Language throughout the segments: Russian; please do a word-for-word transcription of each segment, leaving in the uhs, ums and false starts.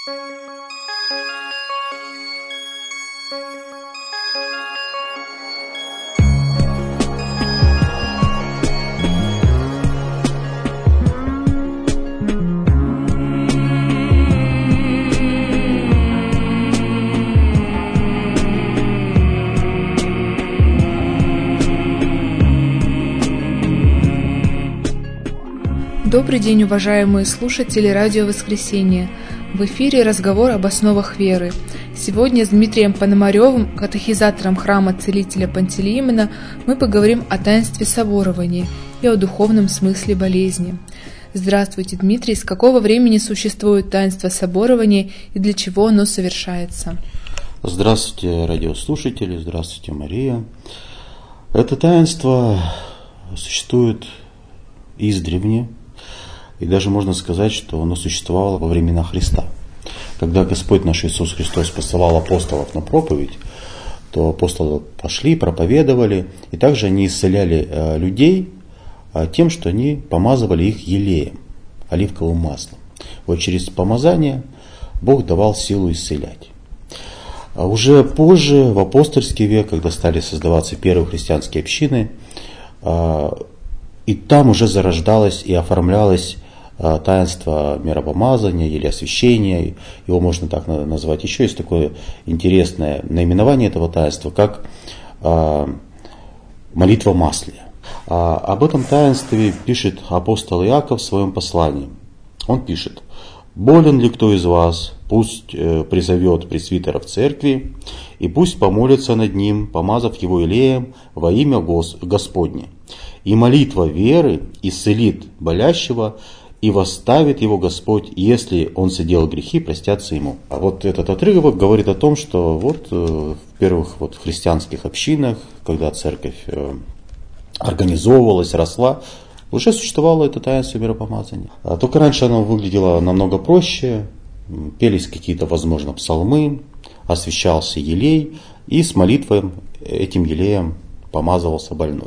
Добрый день, уважаемые слушатели Радио Воскресение. В эфире разговор об основах веры. Сегодня с Дмитрием Пономаревым, катехизатором храма Целителя Пантелеимона, мы поговорим о таинстве соборования и о духовном смысле болезни. Здравствуйте, Дмитрий. С какого времени существует таинство соборования и для чего оно совершается? Здравствуйте, радиослушатели. Здравствуйте, Мария. Это таинство существует издревле. И даже можно сказать, что оно существовало во времена Христа. Когда Господь наш Иисус Христос посылал апостолов на проповедь, то апостолы пошли, проповедовали, и также они исцеляли э, людей э, тем, что они помазывали их елеем, оливковым маслом. Вот через помазание Бог давал силу исцелять. А уже позже, в апостольский век, когда стали создаваться первые христианские общины, э, и там уже зарождалось и оформлялось таинство миропомазания или освящения, его можно так назвать. Еще есть такое интересное наименование этого таинства, как молитва Маслия. Об этом таинстве пишет апостол Иаков в своем послании. Он пишет: «Болен ли кто из вас, пусть призовет пресвитера в церкви, и пусть помолится над ним, помазав его елеем во имя Господне. И молитва веры исцелит болящего, и восставит его Господь, если он соделал грехи, простятся ему». А вот этот отрывок говорит о том, что вот в первых вот христианских общинах, когда церковь организовывалась, росла, уже существовало это таинство миропомазания. А только раньше оно выглядело намного проще, пелись какие-то, возможно, псалмы, освящался елей, и с молитвой этим елеем помазывался больной.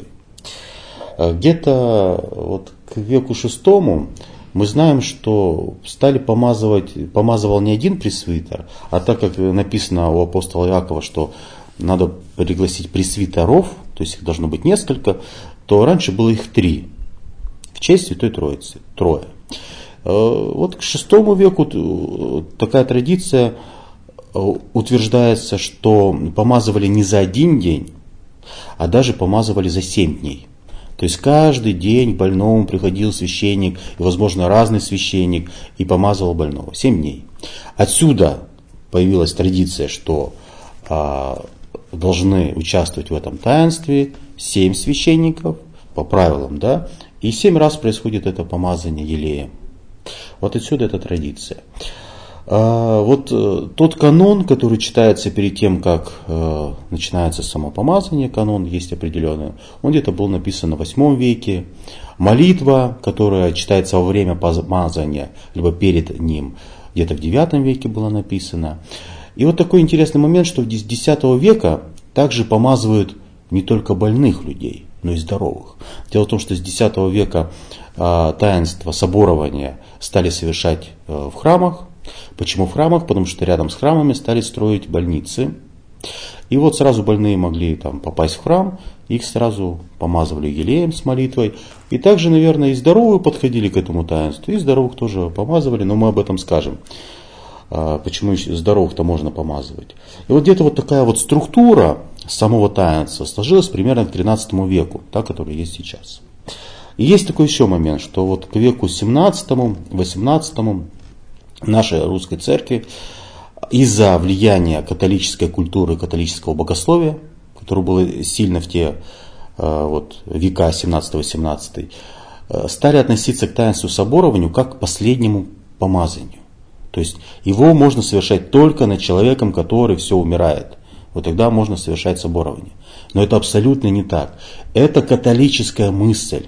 Где-то вот к веку шестому мы знаем, что стали помазывать, помазывал не один пресвитер, а так как написано у апостола Иакова, что надо пригласить пресвитеров, то есть их должно быть несколько, то раньше было их три, в честь Святой Троицы, трое. Вот к шестому веку такая традиция утверждается, что помазывали не за один день, а даже помазывали за семь дней. То есть каждый день к больному приходил священник, и, возможно, разный священник, и помазывал больного. Семь дней. Отсюда появилась традиция, что а, должны участвовать в этом таинстве семь священников, по правилам, да, и семь раз происходит это помазание елеем. Вот отсюда эта традиция. А, вот тот канон, который читается перед тем, как э, начинается само помазание, канон есть определенный, он где-то был написан в восьмом веке. Молитва, которая читается во время помазания, либо перед ним, где-то в девятом веке была написана. И вот такой интересный момент, что с десятого века также помазывают не только больных людей, но и здоровых. Дело в том, что с десятого века э, таинство соборования стали совершать э, в храмах. Почему в храмах? Потому что рядом с храмами стали строить больницы. И вот сразу больные могли там попасть в храм, их сразу помазывали елеем с молитвой. И также, наверное, и здоровые подходили к этому таинству, и здоровых тоже помазывали, но мы об этом скажем. Почему здоровых-то можно помазывать. И вот где-то вот такая вот структура самого таинства сложилась примерно к тринадцатому веку, та, которая есть сейчас. И есть такой еще момент, что вот к веку семнадцатому, восемнадцатому нашей русской церкви из-за влияния католической культуры, католического богословия, которое было сильно в те вот, века семнадцатый-восемнадцатый, стали относиться к таинству соборования как к последнему помазанию. То есть его можно совершать только над человеком, который все умирает. Вот тогда можно совершать соборование. Но это абсолютно не так. Это католическая мысль.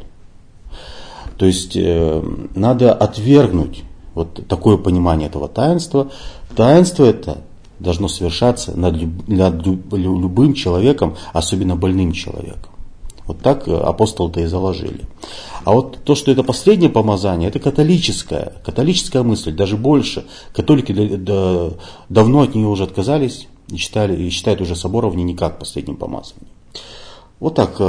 То есть э, надо отвергнуть вот такое понимание этого таинства. Таинство это должно совершаться над, люб, над любым человеком, особенно больным человеком. Вот так апостолы-то и заложили. А вот то, что это последнее помазание, это католическая, католическая мысль, даже больше. Католики давно от нее уже отказались и, считали, и считают уже соборование не как последним помазанием. Вот так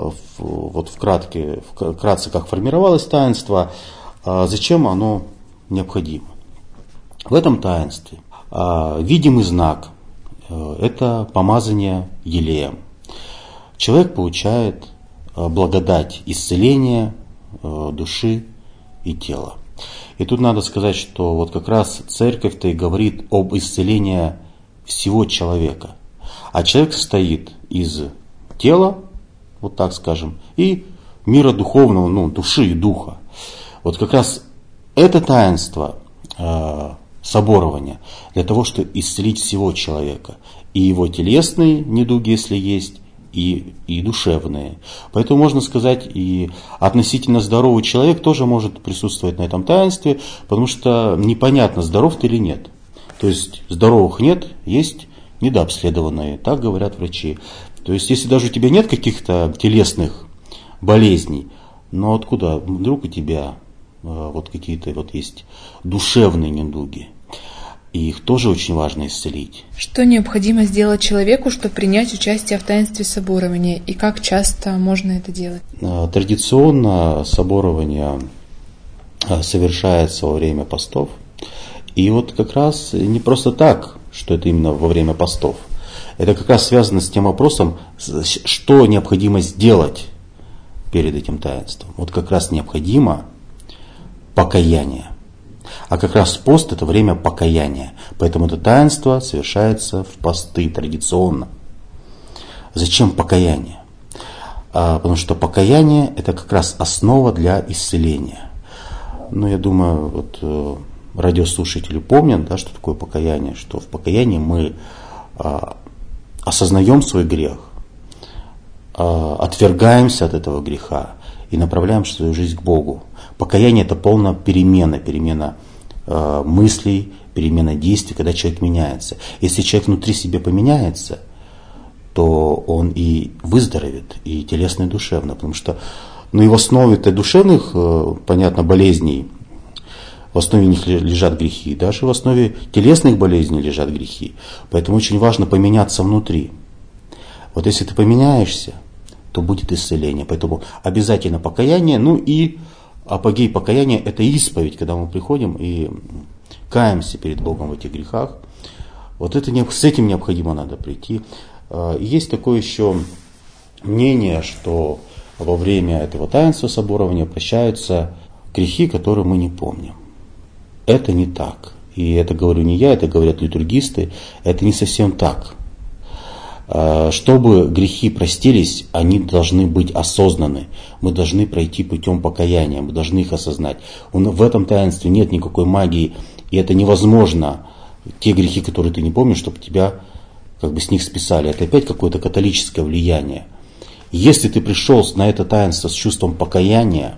вот вкратце, вкратце как формировалось таинство, зачем оно необходимо. В этом таинстве видимый знак – это помазание елеем. Человек получает благодать исцеления души и тела. И тут надо сказать, что вот как раз церковь-то и говорит об исцелении всего человека. А человек состоит из тела, вот так скажем, и мира духовного, ну, души и духа. Вот как раз это таинство э, соборования для того, чтобы исцелить всего человека. И его телесные недуги, если есть, и, и душевные. Поэтому можно сказать, и относительно здоровый человек тоже может присутствовать на этом таинстве, потому что непонятно, здоров ты или нет. То есть здоровых нет, есть недообследованные, так говорят врачи. То есть если даже у тебя нет каких-то телесных болезней, но откуда вдруг у тебя вот какие-то вот есть душевные недуги? И их тоже очень важно исцелить. Что необходимо сделать человеку, чтобы принять участие в таинстве соборования? И как часто можно это делать? Традиционно соборование совершается во время постов. И вот как раз не просто так, что это именно во время постов. Это как раз связано с тем вопросом, что необходимо сделать перед этим таинством. Вот как раз необходимо покаяние. А как раз пост – это время покаяния. Поэтому это таинство совершается в посты традиционно. Зачем покаяние? А, потому что покаяние – это как раз основа для исцеления. Ну, я думаю, вот э, радиослушатели помнят, да, что такое покаяние, что в покаянии мы а, осознаем свой грех, а, отвергаемся от этого греха и направляем свою жизнь к Богу. Покаяние – это полная перемена, перемена э, мыслей, перемена действий, когда человек меняется. Если человек внутри себя поменяется, то он и выздоровеет, и телесно, и душевно. Потому что ну, и в основе-то душевных, э, понятно, болезней, в основе них лежат грехи. Даже в основе телесных болезней лежат грехи. Поэтому очень важно поменяться внутри. Вот если ты поменяешься, то будет исцеление. Поэтому обязательно покаяние, ну и апогей покаяния – это исповедь, когда мы приходим и каемся перед Богом в этих грехах. Вот это, с этим необходимо надо прийти. Есть такое еще мнение, что во время этого таинства соборования прощаются грехи, которые мы не помним. Это не так. И это говорю не я, это говорят литургисты. Это не совсем так. Чтобы грехи простились, они должны быть осознаны. Мы должны пройти путем покаяния, мы должны их осознать. В этом таинстве нет никакой магии, и это невозможно. Те грехи, которые ты не помнишь, чтобы тебя как бы с них списали. Это опять какое-то католическое влияние. Если ты пришел на это таинство с чувством покаяния,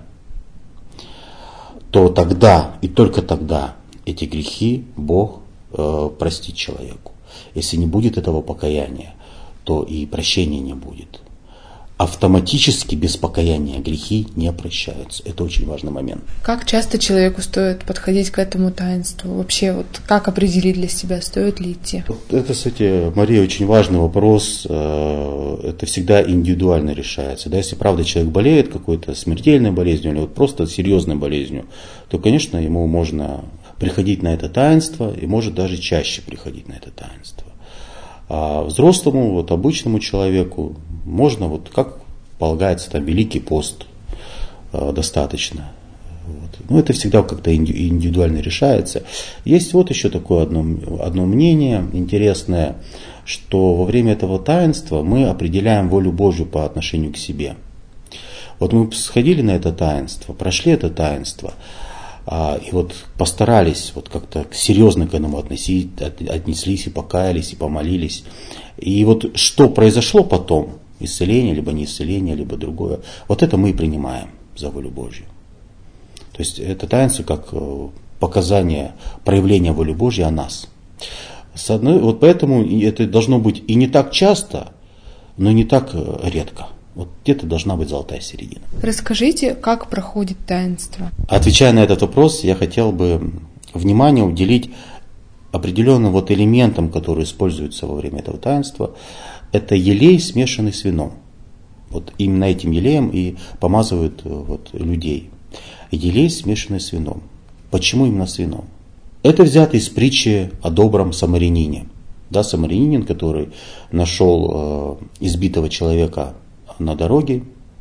то тогда и только тогда эти грехи Бог э, простит человеку. Если не будет этого покаяния, то и прощения не будет. Автоматически без покаяния грехи не прощаются. Это очень важный момент. Как часто человеку стоит подходить к этому таинству? Вообще, вот как определить для себя, стоит ли идти? Это, кстати, Мария, очень важный вопрос. Это всегда индивидуально решается. Да, если правда человек болеет какой-то смертельной болезнью или вот просто серьезной болезнью, то, конечно, ему можно приходить на это таинство и может даже чаще приходить на это таинство. А взрослому, вот обычному человеку можно, вот как полагается, там Великий пост э, достаточно. Вот. Но это всегда как-то индивидуально решается. Есть вот еще такое одно, одно мнение интересное, что во время этого таинства мы определяем волю Божью по отношению к себе. Вот мы сходили на это таинство, прошли это таинство, и вот постарались вот как-то серьезно к этому относить, отнеслись и покаялись, и помолились. И вот что произошло потом, исцеление, либо не исцеление, либо другое, вот это мы и принимаем за волю Божью. То есть это таинство как показание, проявление воли Божьей о нас. С одной, вот поэтому это должно быть и не так часто, но и не так редко. Вот где-то должна быть золотая середина. Расскажите, как проходит таинство? Отвечая на этот вопрос, я хотел бы внимание уделить определенным вот элементам, которые используются во время этого таинства. Это елей, смешанный с вином. Вот именно этим елеем и помазывают вот людей. Елей, смешанный с вином. Почему именно с вином? Это взято из притчи о добром самарянине. Да, самарянин, который нашел э, избитого человека на дороге,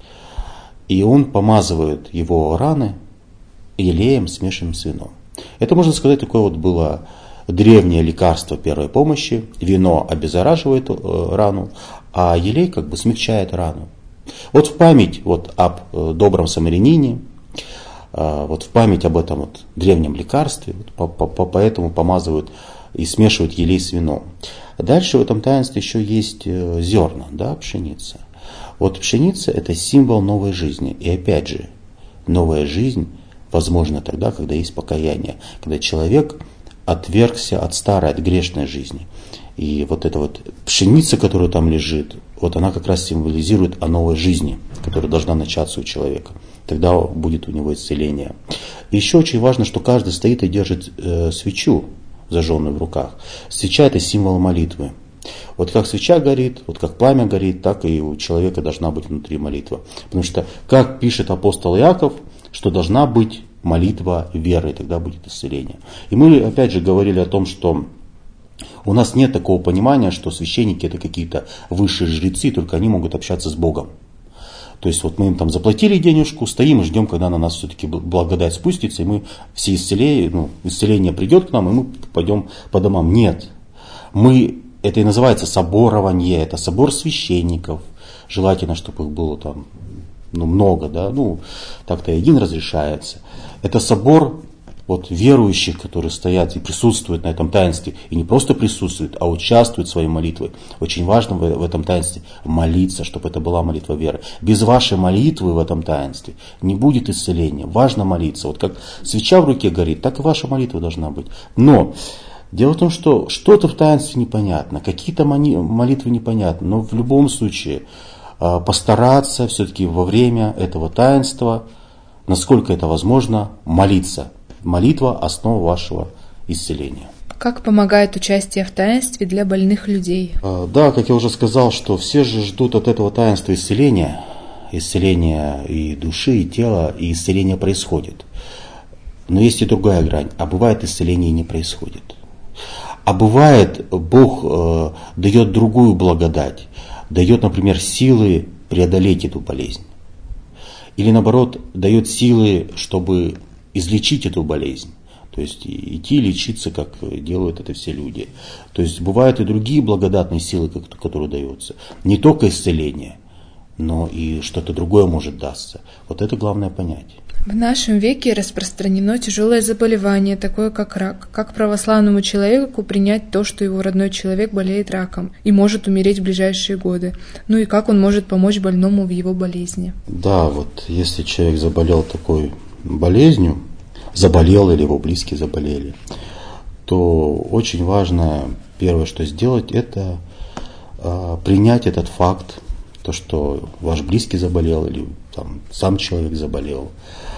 и он помазывает его раны елеем, смешанным с вином. Это, можно сказать, такое вот было древнее лекарство первой помощи. Вино обеззараживает э, рану, а елей как бы смягчает рану. Вот в память вот об э, добром самарянине, э, вот в память об этом вот древнем лекарстве, вот, по, по, поэтому помазывают и смешивают елей с вином. Дальше в этом таинстве еще есть э, зерна, да, пшеница. Вот пшеница – это символ новой жизни. И опять же, новая жизнь возможна тогда, когда есть покаяние, когда человек отвергся от старой, от грешной жизни. И вот эта вот пшеница, которая там лежит, вот она как раз символизирует о новой жизни, которая должна начаться у человека. Тогда будет у него исцеление. И еще очень важно, что каждый стоит и держит э, свечу, зажженную в руках. Свеча – это символ молитвы. Вот как свеча горит, вот как пламя горит, так и у человека должна быть внутри молитва. Потому что, как пишет апостол Иаков, что должна быть молитва веры, и тогда будет исцеление. И мы опять же говорили о том, что у нас нет такого понимания, что священники это какие-то высшие жрецы, только они могут общаться с Богом. То есть вот мы им там заплатили денежку, стоим и ждем, когда на нас все-таки благодать спустится, и мы все исцеление, ну, исцеление придет к нам, и мы пойдем по домам. Нет. Мы, это и называется соборование, это собор священников. Желательно, чтобы их было там ну, много, да, ну, так-то один разрешается. Это собор вот, верующих, которые стоят и присутствуют на этом таинстве. И не просто присутствуют, а участвуют своей молитвой. Очень важно в, в этом таинстве молиться, чтобы это была молитва веры. Без вашей молитвы в этом таинстве не будет исцеления. Важно молиться. Вот как свеча в руке горит, так и ваша молитва должна быть. Но дело в том, что что-то в таинстве непонятно, какие-то молитвы непонятны. Но в любом случае постараться все-таки во время этого таинства, насколько это возможно, молиться. Молитва – основа вашего исцеления. Как помогает участие в таинстве для больных людей? Да, как я уже сказал, что все же ждут от этого таинства исцеления. Исцеления и души, и тела, и исцеление происходит. Но есть и другая грань. А бывает исцеление и не происходит. А бывает Бог э, дает другую благодать. Дает, например, силы преодолеть эту болезнь. Или наоборот, дает силы, чтобы излечить эту болезнь. То есть идти лечиться, как делают это все люди. То есть бывают и другие благодатные силы, которые даются. Не только исцеление, но и что-то другое может даться. Вот это главное понять. В нашем веке распространено тяжелое заболевание, такое как рак. Как православному человеку принять то, что его родной человек болеет раком и может умереть в ближайшие годы? Ну и как он может помочь больному в его болезни? Да, вот если человек заболел такой болезнью, заболел или его близкие заболели, то очень важно первое, что сделать, это э, принять этот факт, то, что ваш близкий заболел или там, сам человек заболел.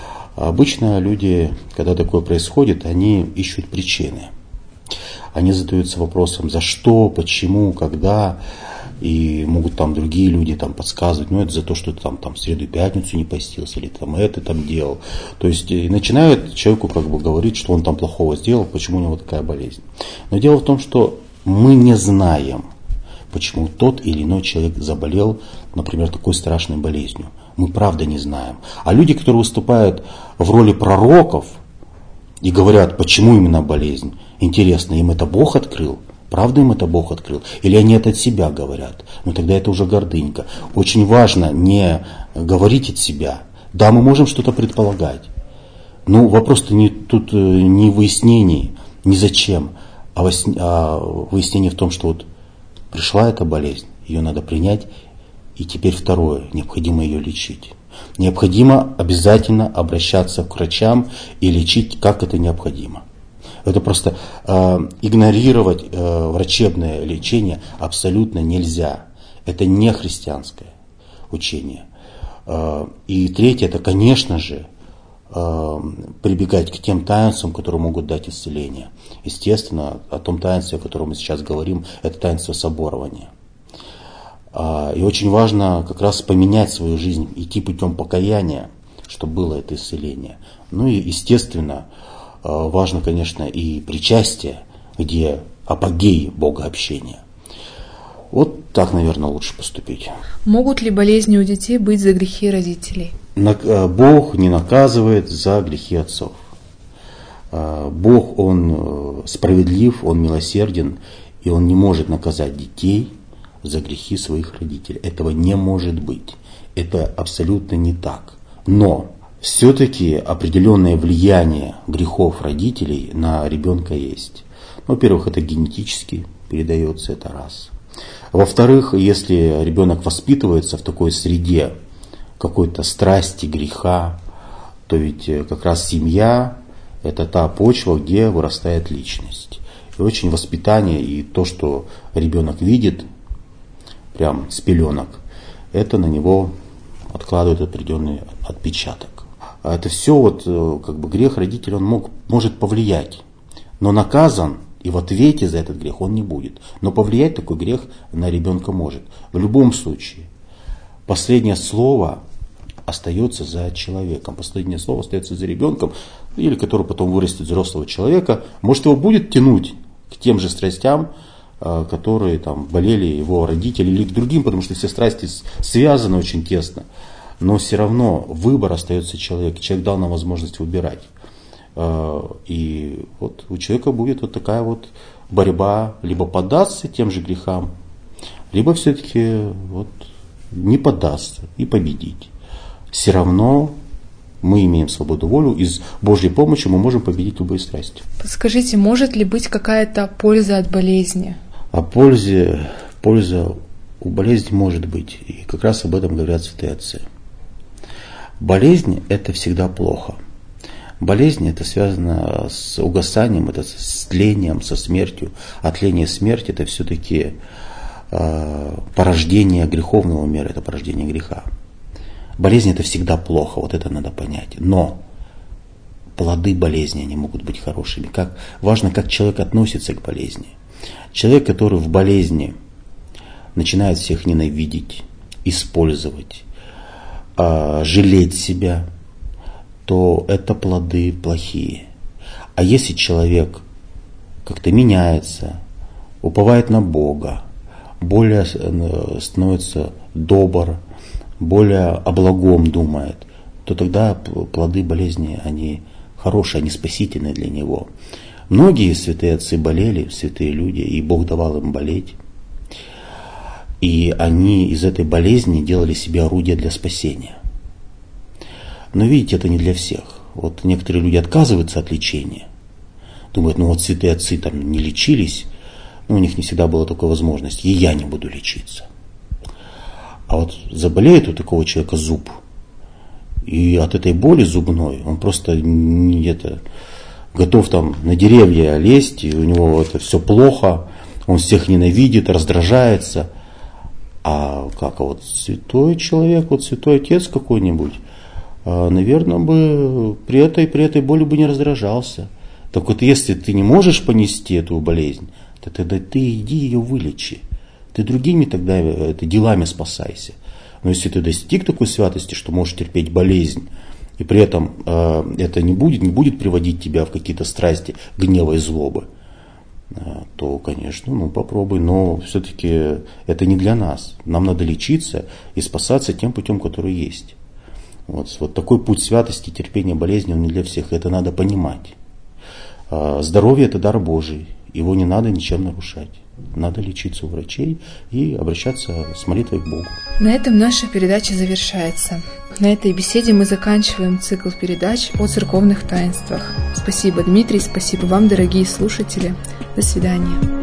Обычно люди, когда такое происходит, они ищут причины. Они задаются вопросом, за что, почему, когда. И могут там другие люди там подсказывать, ну это за то, что ты там, там в среду и пятницу не постился, или там это там делал. То есть и начинают человеку как бы говорить, что он там плохого сделал, почему у него такая болезнь. Но дело в том, что мы не знаем, почему тот или иной человек заболел, например, такой страшной болезнью. Мы правда не знаем. А люди, которые выступают в роли пророков и говорят, почему именно болезнь, интересно, им это Бог открыл? Правда им это Бог открыл? Или они это от себя говорят? Ну тогда это уже гордынька. Очень важно не говорить от себя. Да, мы можем что-то предполагать. Но вопрос-то не, тут не в выяснении, не зачем, а в выяснении в том, что вот пришла эта болезнь, ее надо принять. И теперь второе, необходимо ее лечить. Необходимо обязательно обращаться к врачам и лечить, как это необходимо. Это просто э, игнорировать э, врачебное лечение абсолютно нельзя. Это не христианское. учения. И третье, это, конечно же, прибегать к тем таинствам, которые могут дать исцеление. Естественно, о том таинстве, о котором мы сейчас говорим, это таинство соборования. И очень важно как раз поменять свою жизнь, идти путем покаяния, чтобы было это исцеление. Ну и, естественно, важно, конечно, и причастие, где апогей богообщения. Вот так, наверное, лучше поступить. Могут ли болезни у детей быть за грехи родителей? Бог не наказывает за грехи отцов. Бог, Он справедлив, Он милосерден, и Он не может наказать детей за грехи своих родителей. Этого не может быть. Это абсолютно не так. Но все-таки определенное влияние грехов родителей на ребенка есть. Во-первых, это генетически передается, это раз. Во-вторых, если ребенок воспитывается в такой среде какой-то страсти, греха, то ведь как раз семья – это та почва, где вырастает личность. И очень воспитание и то, что ребенок видит, прям с пеленок, это на него откладывает определенный отпечаток. А это все вот как бы грех родителей, он мог, может повлиять, но наказан и в ответе за этот грех он не будет. Но повлиять такой грех на ребенка может. В любом случае, последнее слово остается за человеком, последнее слово остается за ребенком, или который потом вырастет взрослого человека, может его будет тянуть к тем же страстям, которые там болели его родители или к другим, потому что все страсти связаны очень тесно. Но все равно выбор остается человек. Человек дал нам возможность выбирать. И вот у человека будет вот такая вот борьба, либо поддаться тем же грехам, либо все-таки вот не поддаться и победить. Все равно мы имеем свободу волю, и с Божьей помощью мы можем победить любые страсти. Подскажите, может ли быть какая-то польза от болезни? О пользе, польза у болезни может быть, и как раз об этом говорят святые отцы. Болезнь – это всегда плохо. Болезнь – это связано с угасанием, это с тлением, со смертью. А тление смерти – это все-таки э, порождение греховного мира, это порождение греха. Болезнь – это всегда плохо, вот это надо понять. Но плоды болезни, они могут быть хорошими. Как, важно, как человек относится к болезни. Человек, который в болезни начинает всех ненавидеть, использовать, э, жалеть себя, то это плоды плохие. А если человек как-то меняется, уповает на Бога, более становится добр, более о благом думает, то тогда плоды болезни, они хорошие, они спасительные для него. Многие святые отцы болели, святые люди, и Бог давал им болеть. И они из этой болезни делали себе орудие для спасения. Но видите, это не для всех. Вот некоторые люди отказываются от лечения. Думают, ну вот святые отцы там не лечились, ну, у них не всегда была такая возможность, и я не буду лечиться. А вот заболеет у такого человека зуб, и от этой боли зубной он просто не это, готов там на деревья лезть, и у него это все плохо, он всех ненавидит, раздражается. А как а вот святой человек, вот святой отец какой-нибудь, наверное, бы при этой, при этой боли бы не раздражался. Так вот, если ты не можешь понести эту болезнь, то тогда ты иди ее вылечи. Ты другими тогда это, делами спасайся. Но если ты достиг такой святости, что можешь терпеть болезнь, и при этом э, это не будет, не будет приводить тебя в какие-то страсти, гнева и злобы, э, то, конечно, ну попробуй, но все-таки это не для нас. Нам надо лечиться и спасаться тем путем, который есть. Вот, вот такой путь святости, терпения болезни, он не для всех. Это надо понимать. Здоровье – это дар Божий. Его не надо ничем нарушать. Надо лечиться у врачей и обращаться с молитвой к Богу. На этом наша передача завершается. На этой беседе мы заканчиваем цикл передач о церковных таинствах. Спасибо, Дмитрий, спасибо вам, дорогие слушатели. До свидания.